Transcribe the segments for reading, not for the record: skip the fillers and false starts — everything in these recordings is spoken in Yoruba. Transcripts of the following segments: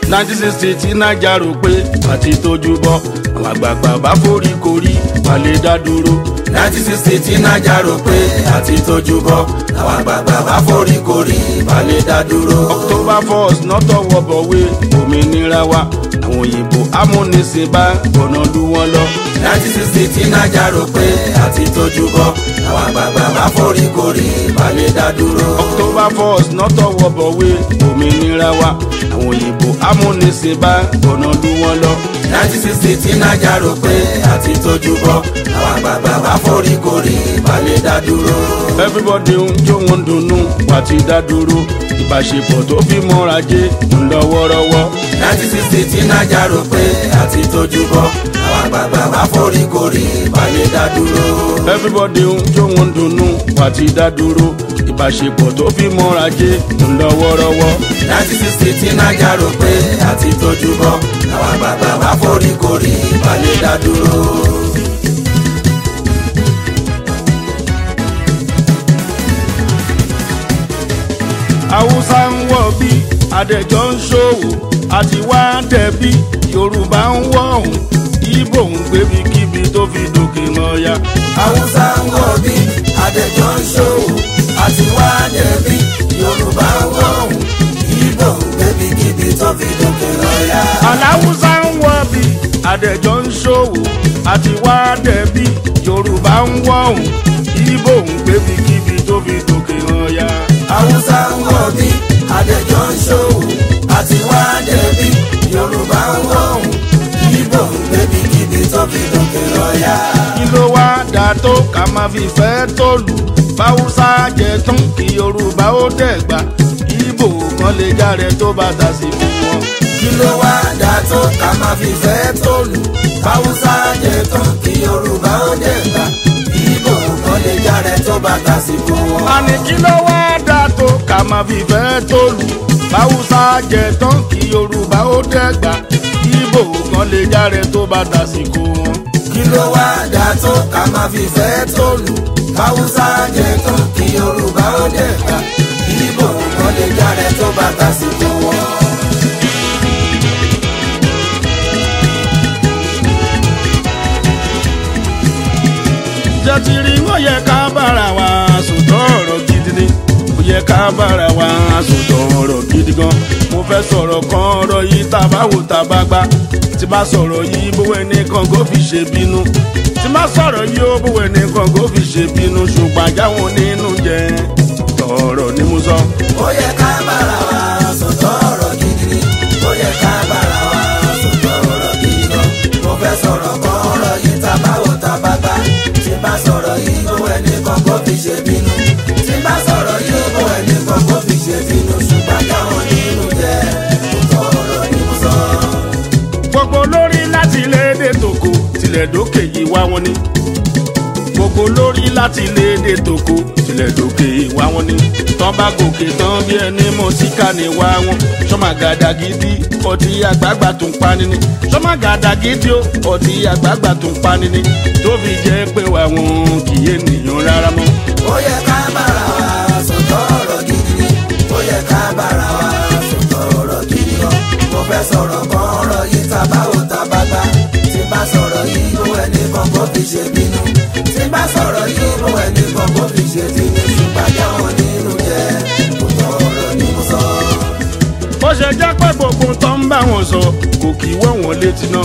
1960 tí Naija rò pé àti tójú bọ́ àwọn àgbààgbà bá forí korí balẹ̀ dá dúró. 1960 tí Naija rò pé àti tójú bọ́ àwọn àgbààgbà bá forí korí balẹ̀ dá dúró. October 1st nọ́tọ̀ wọ̀bọ̀wé òmìnira wa àwọn òyìnbó amúnisìn bá gbọ̀nà lù wọ́n lọ. 1960 tí Naija rò pé àti tójú bọ́ àwọn àgbààgbà bá forí korí balẹ̀ dá dúró. October 1st nọ́tọ̀ wọ̀bọ̀wé òmìnira wa àwọn òyìnbó amúnisìn bá gbọ̀nà lù wọ́n lọ. 1960 tí Naija rò pé àti tójú bọ́ àwọn àgbààgbà bá forí korí balẹ̀ dá dúró. Everybody ń jó wọn dùnnú wà ti dá dúró ìbáṣepọ̀ tó fi mọ́ra jẹ́ ń lọ wọ́rọ́wọ́. 1960 tí Naija rò pé àti tójú bọ́ àwọn àgbààgbà bá forí korí balẹ̀ dá dúró. Everybody ń jó wọn dùnnú wà ti dá dúró ìbáṣepọ̀ tó fi mọ́ra jẹ́ ń lọ wọ́rọ́wọ́. 1960 tí Naija rò pé àti tójú bọ́ àwọn àgbààgbà bá forí korí balẹ̀ dá dúró. Haúsá ń wọ̀ bí Adẹ́jọ́ ń ṣòwò àti wá dẹ̀bí Yorùbá ń wọ̀hún Ìgbò ń gbébi kíbi tó fi dòkè mọ́ya. Haúsá ń wọ̀ bí Adẹ́jọ́ ń ṣòwò àti wá dẹ̀bí Yorùbá ń wọ̀hún Ìgbò ń gbébi kíbi tó fi dòkè mọ́ya. Aláwùsá ń wọ̀ bí Adẹ́jọ́ ń ṣòwò àti wá dẹ̀bí Yorùbá ń wọ̀hún Ìgbò ń gbébi kíbi tó fi dòkè mọ́ya. Haúsá ń wọ̀ bí Adẹ́jọ́ ń ṣòwò àti wá dẹ̀bí Yorùbá ń wọ̀hún Ìgbò ń gbébi kíbi tó fi dòkè mọ́ya. Kí ló wá dà tó ká máa fi fẹ́ tó lù báwùsá jẹ tán kí Yorùbá ó dẹ̀gbà Ìgbò kan lè járe tó bá dà sí fún wọn. Kí ló wá dà tó ká máa fi fẹ́ tó lù báwùsá jẹ tán kí Yorùbá ó dẹ̀gbà Ìgbò kan lè járe tó bá dà sí fún wọn. Àní kí ló wá dà tó ká máa fi fẹ́ tó lù báwùsá jẹ tán kí Yorùbá ó dẹ̀gbà Ìgbò kan lè járe tó bá dà sí fún wọn. Kí ló wá dà tó ká máa fi fẹ́ tó lù báwùsá jẹ tán kí Yorùbá ó dẹ̀gbà Ìgbò kan lè járe tó bá dà sí fún wọn. Jẹ́ ti rí wọ́n yẹ ká bára wa sòtọ́ ọ̀rọ̀ gidi ni ó yẹ ká bára wa sòtọ́ ọ̀rọ̀ gidi gan. Mo fẹ́ sọ̀rọ̀ kan ọ̀rọ̀ yìí tá bá wò tá bá gbá tí bá sọ̀rọ̀ yìí bówó ẹnìkan kó fi ṣe bínú tí bá sọ̀rọ̀ yìí ó bówó ẹnìkan kó fi ṣe bínú ṣùgbọ́n àjáwọn nínú jẹ́ tọ̀rọ̀ ni mo sọ. Ó yẹ ká bára wa sòtọ́ ọ̀rọ̀ gidi ni ó yẹ ká bára wa sòtọ́ ọ̀rọ̀ gidi gan. Mo fẹ́ sọ̀rọ̀ kan ọ̀rọ̀ yìí tá bá wò tá bá gbá tí bá sọ̀rọ̀ yìí bówó ẹnìkan kó fi ṣe bínú tí bá sọ̀rọ̀ yìí bówó ẹnìkan kó fi ṣe bínú ṣùgbọ́n àjáwọn nínú jẹ́ tọ̀rọ̀ ni mo sọ. Gbogbo lórí láti ilé èdè tòkó tilẹ̀ dókè yìí wá wọn ni. Gbogbo lórí láti ilé èdè tòkó tilẹ̀ dókè yìí wá wọn ni. Tán bá gòkè tán bí ẹni mọ̀ síkà ní wá wọn. Sọ́mà gàdà gidi ọtí àgbààgbà tó ń pani ni. Sọ́mà gàdà gidi ọtí àgbààgbà tó ń pani ni. Tó fi jẹ́ pé wà wọn kì í ènìyàn rárá mọ́. Ó yẹ ká bára wa sòtọ́ ọ̀rọ̀ gidi ni ó yẹ ká bára wa sòtọ́ ọ̀rọ̀ gidi gan. Mo fẹ́ sọ̀rọ̀ kan ọ̀rọ̀ yìí tá bá wò tá bá gbá tí bá sọ̀rọ̀ yìí bó ẹnìkan kó fi ṣe bínú tí bá sọ̀rọ̀ yìí bó ẹnìkan kó fi ṣe bínú ṣùgbọ́n àjáwọn nínú jẹ́ tòótọ́ ọ̀rọ̀ ni mo sọ. Bó ṣe jẹ́ pé gbogbo tó ń bá wọn sọ kò kì í wọ̀ wọ́n létí náà.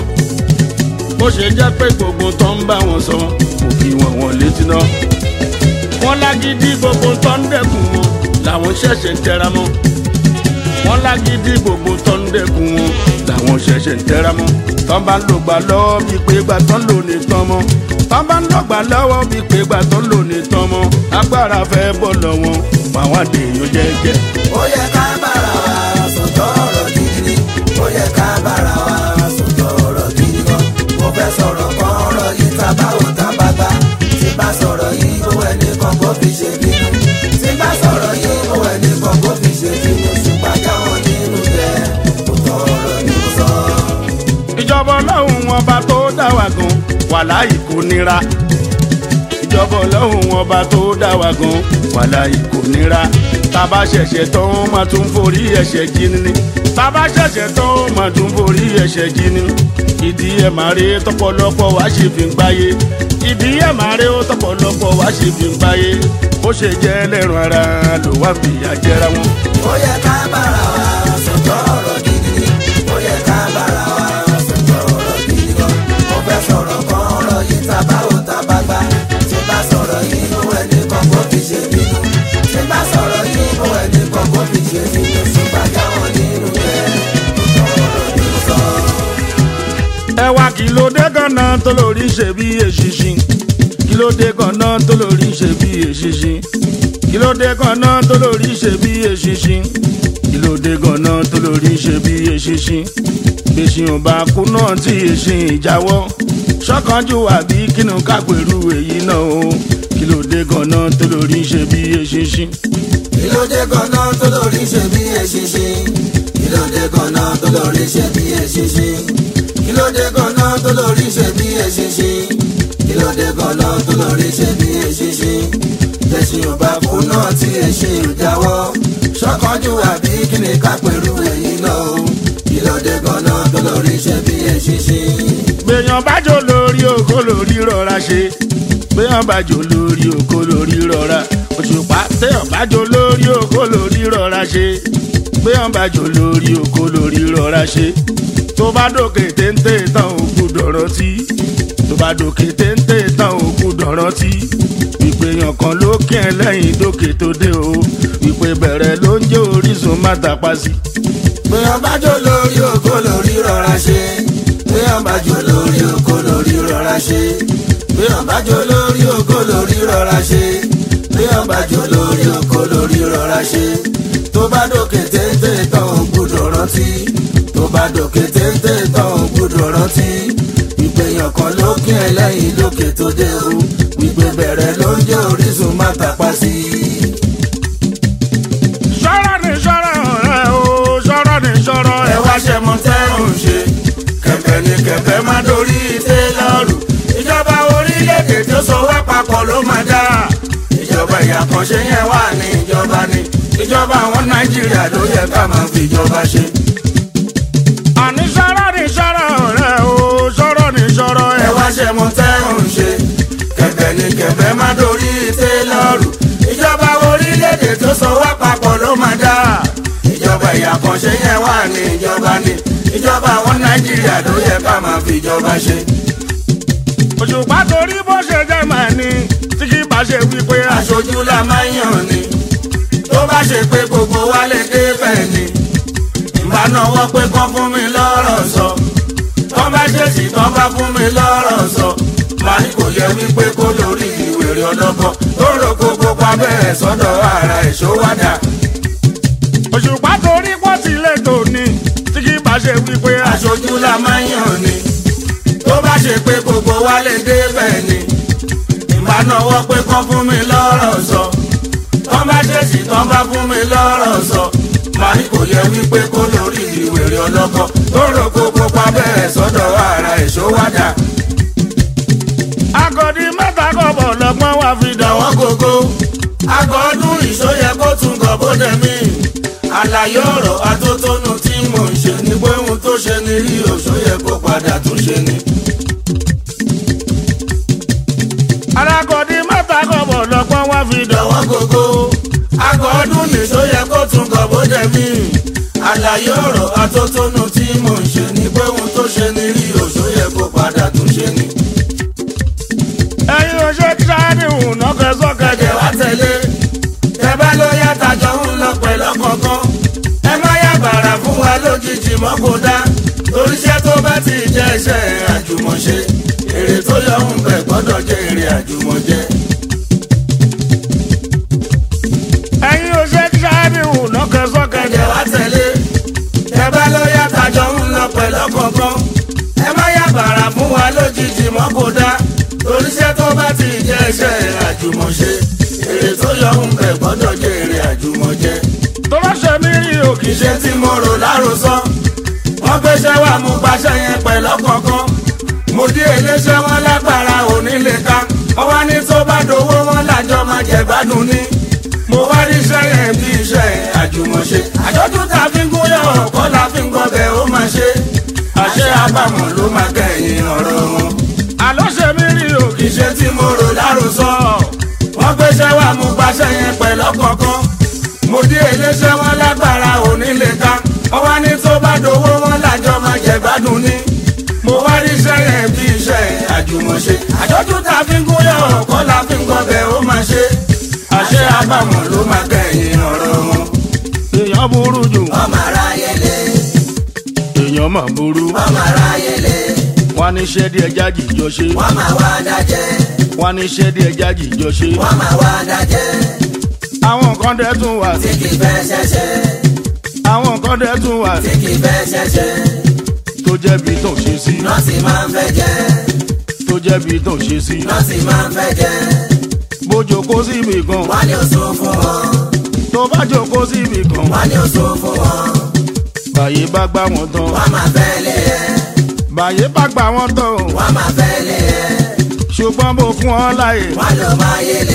Bó ṣe jẹ́ pé gbogbo tó ń bá wọn sọ kò kì í wọ̀ wọ́n létí náà. Wọ́n lágídí gbogbo tó ń dẹ́kun wọn làwọn ṣẹ̀ṣẹ̀ ń tẹra mọ́. Wọ́n lágídí gbogbo tó ń dẹ́kun wọn làwọn ṣẹ̀ṣẹ̀ ń tẹra mọ́. Tán bá ń lò gbà lọ́wọ́ bíi pé gbà tán lò ní tán mọ́. Tán bá ń lò gbà lọ́wọ́ bíi pé gbà tán lò ní tán mọ́. Agbára fẹ́ bọ̀ lọ́wọ́ àwọn àdéhùn jẹ́jẹ́. Ó yẹ ká bára wa sòtọ́ ọ̀rọ̀ gidi ni ó yẹ ká bára wa sòtọ́ ọ̀rọ̀ gidi gan. Mo fẹ́ sọ̀rọ̀ kan ọ̀rọ̀ yìí tá bá wò tá bá gbá tí bá sọ̀rọ̀ yìí bó ẹnìkan kó fi ṣe bínú tí bá sọ̀rọ̀ yìí bó ẹnìkan kó fi ṣe bínú ṣùgbọ́n àjáwọn nínú jẹ́ tòótọ́ ọ̀rọ̀ ni mo sọ. Ìjọba Ọlọ́run ọba tó dá wa gan wàláhì kò nira. Ìjọba Ọlọ́run ọba tó dá wa gan wàláhì kò nira. Tá bá ṣẹ̀ṣẹ̀ tán máa tún forí ẹ̀ṣẹ̀ jí ni. bàbá ṣẹ̀ṣẹ̀ tán ó mà tún borí ẹ̀ṣẹ̀ jí ni ìdí ẹ̀ máa rí tọ́pọ̀lọpọ̀ wá ṣe fi ń gbáyé ìdí ẹ̀ máa rí tọ́pọ̀lọpọ̀ wá ṣe fi ń gbáyé bó ṣe jẹ́ ẹlẹ́rùn ara ló wá fìyà jẹra wọn. ó yẹ ká bára wa sọ̀tọ̀ ọ̀rọ̀ gidi ó yẹ ká bára wa sọ̀tọ̀ ọ̀rọ̀ gidi gan mo fẹ́ sọ̀rọ̀ kan ọ̀rọ̀ yìí tábà ó tábà gbá tí bá sọ̀rọ̀ yìí mú ẹni kan kó fi ṣe bínú tí bá sọ̀rọ̀ yìí mú ẹni kan kó fi ṣe bínú ṣùgbọ́n jáwọ́ nínú rẹ̀ ọ̀rọ̀ mi sọ. ẹwà kí ló dé ganan tó lórí ṣe bí èṣìṣin kí ló dé ganan tó lórí ṣe bí èṣìṣin kí ló dé ganan tó lórí ṣe bí èṣìṣin kí ló dé ganan tó lórí ṣe bí èṣìṣin gbèsè ọba kú náà tí èṣìn ìjáwọ́ ṣọ́kànjú àbí kínú kápẹ̀rú èyí náà o kí ló dé ganan tó lórí ṣe bí èṣìṣin. kí ló dé ganan tó lórí ṣe bí èṣìṣin kí ló dé ganan tó lórí ṣe bí èṣìṣin kí ló dé ganan tó lórí ṣe bí èṣìṣin kí ló dé ganan tó lórí ṣe bí èṣìṣin tẹ̀sìn ò bá kú náà tí èṣìn ò jáwọ́ ṣọ́kànjú àbí kí ni ká pẹ̀lú èyí náà o kí ló dé ganan tó lórí ṣe bí èṣìṣin. gbèyàn bájò lórí òkò lórí rọra ṣe gbèyàn bájò lórí òkò lórí rọra òṣùpá téèyàn bájò lórí òkò lórí rọra ṣe gbèyàn bájò lórí òkò lórí rọra ṣe tó bá dòkè téńté tán òkú dọ̀rọ̀ tí tó bá dòkè téńté tán òkú dọ̀rọ̀ tí ìpèyàn kan ló kí ẹ lẹ́yìn dókè tó dé o ìpè bẹ̀rẹ̀ ló ń jẹ́ orísun má tàpá sí. gbèyàn bájò lórí òkò lórí rọra ṣe gbèyàn bájò lórí òkò lórí rọra ṣe gbèyàn bájò lórí òkò lórí rọra ṣe gbèyàn bájò lórí òkò lórí rọra ṣe tó bá dòkè téńté tán òkú dọ̀rọ̀ tí tó bá dòkè téńté tán ò gbúdọ̀ rántí ìpèyàn kan ló kí ẹ lẹ́yìn lókè tó dé o ìpè bẹ̀rẹ̀ ló ń jẹ́ orísun má tàpá sí. ṣọ́rọ̀ ní ṣọ́rọ̀ ọ̀rẹ́ o ṣọ́rọ̀ ní ṣọ́rọ̀ ẹ wá ṣe mọ tẹ́rùn ṣe kẹ̀kẹ́ ní kẹ̀kẹ́ má dorí tẹ́lọ̀rù ìjọba orílẹ̀-èdè tó so wá papọ̀ ló máa dá ìjọba ìyàkànṣe yẹn wà ní ìjọba ní ìjọba àwọn Nàìjíríà ló yẹ ká máa fi ìjọba ṣe. àní ṣọ́rọ̀ ní ṣọ́rọ̀ ọ̀rẹ́ o ṣọ́rọ̀ ní ṣọ́rọ̀ ẹ wá ṣe mọ tẹ́rùn ṣe kẹ̀kẹ́ ní kẹ̀kẹ́ má dorí tẹ́lọ̀rù ìjọba orílẹ̀-èdè tó so wá papọ̀ ló máa dá ìjọba ìyàkànṣe yẹn wà ní ìjọba ní ìjọba àwọn Nàìjíríà ló yẹ ká máa fi ìjọba ṣe. òṣùpá torí bó ṣe jẹ́ màá ní tí kì í bá ṣe wípé aṣojú la máa ń yàn ni tó bá ṣe pé gbogbo wa lè dé bẹ́ẹ̀ ni ìbá náwó pé kán fún mi lọ́rọ̀ sọ tán bá ṣèṣì tán bá fún mi lọ́rọ̀ sọ màá ní kò yẹ wípé kó lórí ìwèrè ọlọ́gbọ́n tó rò gbogbo pa bẹ́ẹ̀ sọ́dọ̀ ara ìṣówádà. òṣùpá torí pọ́ ti lè tò ní tí kì í bá ṣe wípé aṣojú la máa ń yàn ni tó bá ṣe pé gbogbo wa lè dé bẹ́ẹ̀ ni ìbá náwó pé kán fún mi lọ́rọ̀ sọ tán bá ṣèṣì tán bá fún mi lọ́rọ̀ sọ màá ní kò yẹ wípé kó lórí ìwèrè ọlọ́gbọ́n tó rò gbogbo pa bẹ́ẹ̀ sọ́dọ̀ ara ìṣówádà. agọ̀dì mẹ́ta kọ̀bọ̀ lọ́gbọ́n wá fi dàn wọ́n gógó àgọ́ ọdún ìṣóyẹ kó tún gọ̀ bóde mí àlàyé ọ̀rọ̀ atótónu tí mò ń ṣe ni pé ohun tó ṣe ni rí òṣóyẹ kó padà tún ṣe ni. agọ̀dì mẹ́ta kọ̀bọ̀ lọ́gbọ́n wá fi dàn wọ́n gógó àgọ́ ọdún ìṣóyẹ kó tún gọ̀ bóde mí àlàyé ọ̀rọ̀ atótónu tí mò ń ṣe ni pé ohun tó ṣe ni rí òṣóyẹ kó padà tún ṣe ni. ẹ̀yin oṣù tíṣáàdì hùn nọ́kẹ́ sọ́kẹ́ jẹ́ wá tẹ̀lé ẹ bá ló yá tajọ ń lọ pẹ̀lú ọ̀kọ̀ọ̀kan ẹ má yá bàrà fún wa lójijì mọ́ kó dá torí iṣẹ́ tó bá ti jẹ́ iṣẹ́ àjùmọ̀ṣe èrè tó yọ ń bẹ̀ gbọ́dọ̀ jẹ́ èrè àjùmọ̀jẹ. ẹ̀yin oṣù tíṣáàdì hùn nọ́kẹ́ sọ́kẹ́ jẹ́ wá tẹ̀lé ẹ bá ló yá tajọ ń lọ pẹ̀lú ọ̀kọ̀ọ̀kan ẹ má yá bàrà fún wa lójijì mọ́ kó dá torí iṣẹ́ tó bá ti jẹ́ iṣẹ́ àjùmọ̀ṣe èrè tó yọ ń bẹ̀ gbọ́dọ̀ jẹ́ èrè àjùmọ̀jẹ. tó bá ṣe mí rí òkè iṣẹ́ tí mo rò lárosọ wọ́n gbéṣẹ́ wá mú paṣẹ yẹn pẹ̀lú ọ̀kọ̀ọ̀kan mo dé iléeṣẹ́ wọn lágbára òní lè ka wọ́n wá ní tó bá dowó wọn lájọ máa jẹ gbádùn ní mo wá rí iṣẹ́ yẹn bí iṣẹ́ àjùmọ̀ṣe àjọ̀dún tá a fi ń gúnyàn ọ̀kọ́ la àbámọ̀ ló máa kẹ́yìn ọ̀rọ̀ wọn. àlọ́ ṣe mí rí o kì í ṣe iṣẹ́ tí mo rò láròsọ wọ́n gbéṣẹ́ wá mú gbaṣẹ́ yẹn pẹ̀lú ọ̀kọ̀ọ̀kan mo dé iléeṣẹ́ wọn lágbára onílé ká wọ́n wá ní tó bá dowó wọn lájọ máa jẹ gbádùn ní mo wá rí iṣẹ́ yẹn bí iṣẹ́ àjùmọ̀ṣe àjọjú tá a fi ń gúnyàn ọ̀kọ́ la fi ń gọbẹ̀ ó máa ṣe àṣẹ àbámọ̀ ló máa kẹ́yìn ọ̀rọ̀ wọn. èèyàn burú jù ọmọ aráyé lé èèyàn mà burú ọmọ aráyé lé wọn ní iṣẹ́ díẹ̀ jájì jọ ṣe wọ́n máa wá dájẹ́ wọn ní iṣẹ́ díẹ̀ jájì jọ ṣe wọ́n máa wá dájẹ́ àwọn nǹkan dẹ̀ tún wà tí kì í fẹ́ ṣẹ̀ṣẹ̀ àwọn nǹkan dẹ̀ tún wà tí kì í fẹ́ ṣẹ̀ṣẹ̀ tó jẹ́ bí tó ṣe sí nọ́ọ̀sì máa ń fẹ́ jẹ́ tó jẹ́ bí tó ṣe sí nọ́ọ̀sì máa ń fẹ́ jẹ́ bójókòó síbì kan wọ́n ní oṣù fún wọn tó bá jókòó síbì kan wọ́n ní oṣù fún wọn báyé bá gbá wọn tán wọ́n máa fẹ́ lé ẹ báyé bá gbá wọn tán wọ́n máa fẹ́ lé ẹ ṣùgbọ́n bó fún ọ láyè wọ́n ló máa yẹlé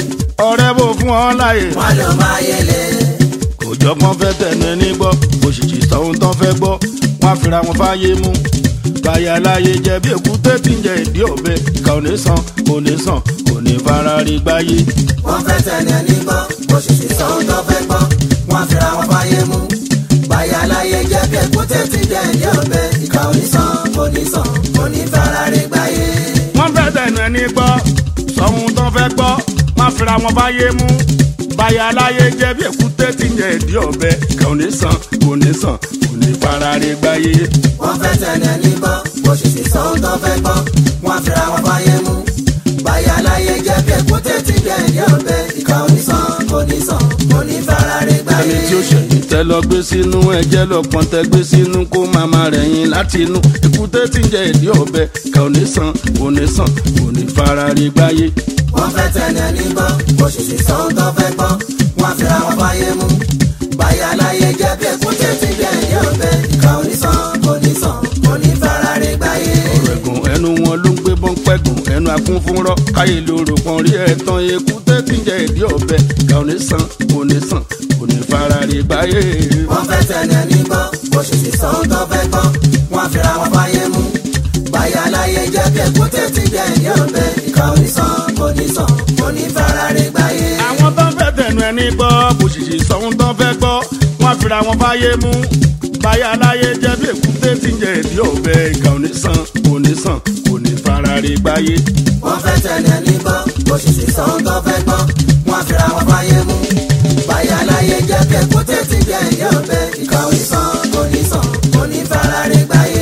ọ̀rẹ́ bó fún ọ láyè wọ́n ló máa yẹlé kò jọpọ́n fẹ́ tẹ̀nu ẹni gbọ́ òṣìṣì sọ̀hún tán fẹ́ gbọ́ wọn fira wọn fáyé mú báyà láyé jẹ bí èkúté tí ń jẹ ìdí ọ̀bẹ ìkà ò ní sàn kò ní sàn kò ní fara rí gbáyé. wọ́n fẹ́ tẹ̀lé ẹni gbọ́ òṣìṣì sọ̀hún tó fẹ́ gbọ́ wọ́n fira wọn fáyé mú báyà láyé jẹ bí èkúté tí ń jẹ ìdí ọ̀bẹ ìkà ò ní sàn kò ní sàn kò ní fara rí gbáyé. wọ́n fẹ́ tẹ̀nu ẹni gbọ́ sọ̀hún tán fẹ́ gbọ́ wọn fira wọn fáyé mú báyà láyé jẹ bí èkúté tí ń jẹ ìdí ọ̀bẹ ìkà ò ní sàn kò ní sàn kò ní fara rí gbáyé. wọ́n fẹ́ tẹ̀lé ẹni gbọ́ òṣìṣì sọ̀hún tó fẹ́ gbọ́ wọ́n fira wọn fáyé mú báyà láyé jẹ bí èkúté tí ń jẹ ìdí ọ̀bẹ ìkà ò ní sàn kò ní sàn kò ní fara rí gbáyé. ẹni tí ó ṣẹ̀yìn tẹ́ lọ gbé sínú ẹ̀jẹ̀ lọ́pọ̀n tẹ́ gbé sínú kó màmá rẹ̀ yín láti inú èkúté tí ń jẹ ìdí ọ̀bẹ ìkà ò ní sàn kò ní sàn kò ní fara rí gbáyé. wọ́n fẹ́ tẹ̀lé ẹni gbọ́ òṣìṣì sọ̀hún tó fẹ́ gbọ́ wọ́n fira wọn fáyé mú báyà láyé jẹ bí èkúté tí ń jẹ ìdí ọ̀bẹ ìkà ò ní sàn kò ní sàn kò ní fara rí gbáyé. ọ̀rẹ́gùn ẹnu wọn ló ń gbé bọ́ńpẹ́gùn ẹnu akún fún rọ́ káyé lóru kan rí ẹ̀tàn èkúté tí ń jẹ ìdí ọ̀bẹ ìkà ò ní sàn kò ní sàn kò ní fara rí gbáyé. wọ́n fẹ́ tẹ̀lé ẹni gbọ́ òṣìṣì sọ̀hún tó fẹ́ gbọ́ wọ́n fira wọn fáyé mú báyà láyé jẹ bí èkúté tí ń jẹ ìdí ọ̀bẹ ìkà ò ní sàn kò ní sàn kò ní fara rí gbáyé. àwọn tó ń fẹ́ tẹ̀nu ẹni gbọ́ òṣìṣì sọ̀hún tó fẹ́ gbọ́ wọ́n fira wọn fáyé mú báyà láyé jẹ́ bí èkúté tí ń jẹ ìdí ọ̀bẹ ìkà ò ní sàn kò ní sàn kò ní fara rí gbáyé. wọ́n fẹ́ tẹ̀lé ẹni gbọ́ òṣìṣì sọ̀hún tó fẹ́ gbọ́ wọ́n fira wọn fáyé mú báyà láyé jẹ́ bí èkúté tí ń jẹ ìdí ọ̀bẹ ìkà ò ní sàn kò ní sàn kò ní fara rí gbáyé.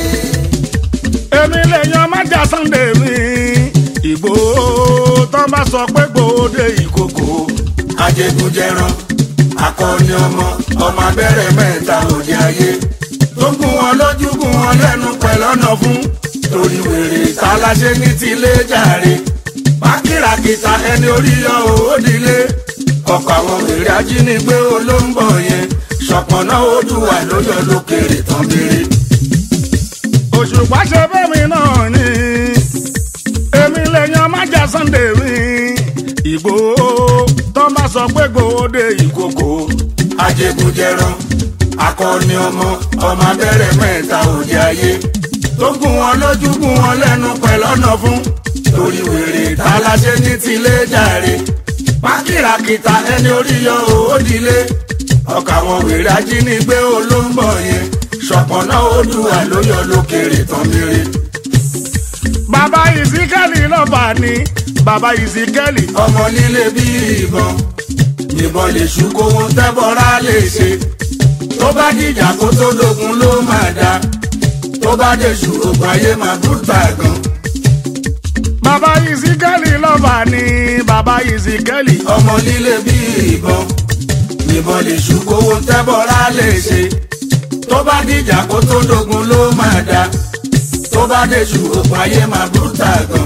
èmi lè yan májà Sunday mi Ìgbòho tó bá sọ pé Ìgbòho dé ìkòkò ajẹgúnjẹran akọni ọmọ abẹ́rẹ́ mẹ́ta òde ayé tó gún wọn lójú gún wọn lẹ́nu pẹ̀lọ́nà fún torí wèrè tàláṣẹ ní tilé jàre pákìràkìtà ẹni orí yọ òódìlé ọkọ̀ àwọn wèrè ajínigbé olóńgbò yẹn ṣọ̀pọ̀nà Oòduà lóyọ lókèrè tán béèrè. Òṣùpá ṣe bẹ́mi náà ni èmi lè yan májà Sunday mi Ìgbòho tó bá sọ pé Ìgbòho dé ìkòkò ajẹgúnjẹran akọni ọmọ abẹ́rẹ́ mẹ́ta òde ayé tó gún wọn lójú gún wọn lẹ́nu pẹ̀lọ́nà fún torí wèrè tàláṣẹ ní tilé jàre pákìràkìtà ẹni orí yọ òódìlé ọkọ̀ àwọn wèrè ajínigbé olóńgbò yẹn ṣọ̀pọ̀nà Oòduà lóyọ lókèrè tán mérè. bàbá Ìsíkẹ́lì lọ́ba ni bàbá Ìsíkẹ́lì ọmọ líle bí ìbọn ìbọn lè ṣú kó wọn tẹ́bọ̀rá lè ṣe tó bá dìjà kó tó dogun ló máa dá tó bá dé ṣù ògùn ayé máa búrúta gan. bàbá Ìsíkẹ́lì lọ́ba ni bàbá Ìsíkẹ́lì ọmọ líle bí ìbọn ìbọn lè ṣú kó wọn tẹ́bọ̀rá lè ṣe tó bá dìjà kó tó dogun ló máa dá tó bá dé ṣù ògùn ayé máa búrúta gan.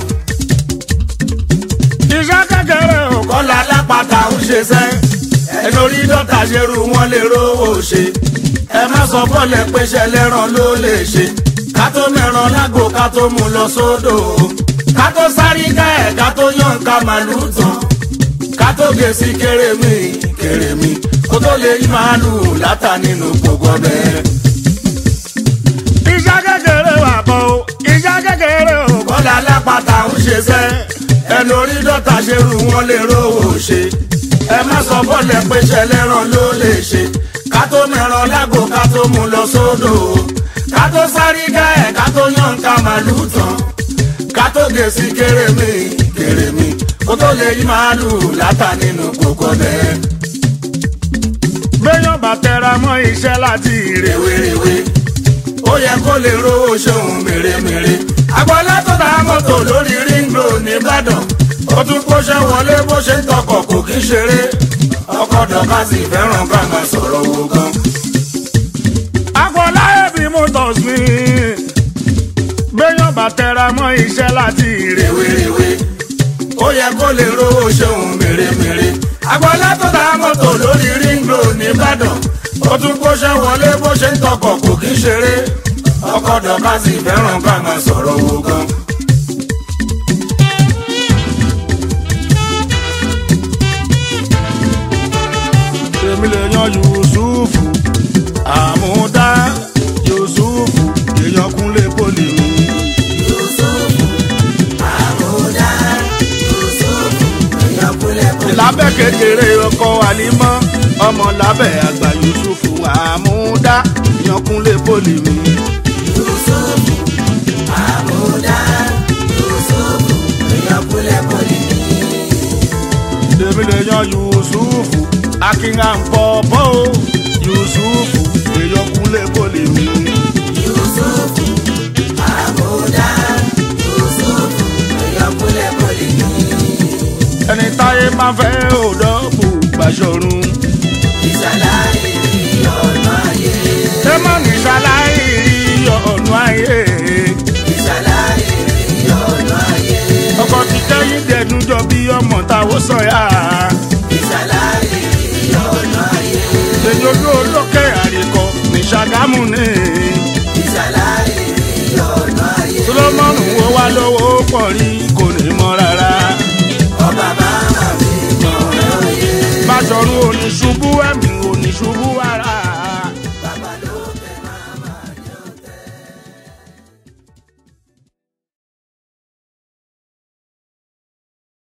iṣẹ́ kékeré ò kọ́lá lápáta ń ṣe sẹ́ ẹ lórí dọ́tà ṣerú wọn lè rówó ṣe ẹ má sọ fọ́lẹ̀ pé ṣẹlẹ́ràn ló lè ṣe ká tó mẹ́ràn lágbo ká tó mú lọ sódò ká tó sáré ká ẹ̀ ká tó yàn ká màlúù tán ká tó gé sí kéré mi kó tó lè yí màálùú látà nínú gbogbo ọbẹ̀. iṣẹ́ kékeré wà bọ̀ ń ṣe sẹ́ ẹnu orí dọ́ta ṣerú wọn lè rówó ṣe ẹ má sọ bọ́lẹ̀ pé ṣẹlẹ́ràn ló lè ṣe ká tó mẹ́ràn lágbo ká tó mú lọ sódò ká tó sáré gá ẹ̀ ká tó yàn ká màlúù tán ká tó gèsì kéré mi kó tó lè yí màlúù látà nínú kókó bẹ́ẹ̀. béèyàn bá tẹra mọ́ iṣẹ́ láti rèwerèwe ó yẹ kó lè rówó ṣeun mèremère agbọ́lá tó ta mọ́tò lórí ring road nìbàdàn ó tún kóṣẹ́ wọlé bó ṣe ń tọkọ̀ kò kí ṣeré ọkọ̀ dọ̀ka sì fẹ́ràn ká máa sọ̀rọ̀ owó gan. agbọ́lá ẹ̀bí motors mi béèyàn bá tẹra mọ́ iṣẹ́ láti rèwerèwe ó yẹ kó lè rówó ṣeun mèremère agbọ́lá tó ta mọ́tò lórí ring road nìbàdàn ó tún kóṣẹ́ wọlé bó ṣe ń tọkọ̀ kò kí ṣeré ọkọ̀ dọ̀ka sì fẹ́ràn ká máa sọ̀rọ̀ owó gan. èmi lè yan Yusufu Àmúdá Yusufu èèyàn Kúnlé Pólì mi. Yusufu Àmúdá Yusufu èèyàn Kúnlé Pólì. lábẹ́ kékeré ọkọ Àlímọ́ ọmọ lábẹ́ àgbà Yusufu Àmúdá èèyàn Kúnlé Pólì mi. Yusufu Àmúdá Yusufu èèyàn Kúnlé Pólì. èmi lè yan Yusufu Akínhànpọ̀pọ̀ Yusufu èèyàn Kúnlé Pólì mi. Yusufu Àmúdá Yusufu èèyàn Kúnlé Pólì. ẹni táyé máa fẹ́ òdọ́bù Bàṣọ̀run. ìṣàlàyé ọ̀nà ayé. ẹ má ní ṣàlàyé ọ̀nà ayé. ìṣàlàyé ọ̀nà ayé. ọkọ ti kẹ́yìn dẹ̀dún jọ bí ọmọ táwọn sọ̀yà. ìṣàlàyé ọ̀nà ayé. èyí ojú olókè àríkọ ní Ṣàgámù ní.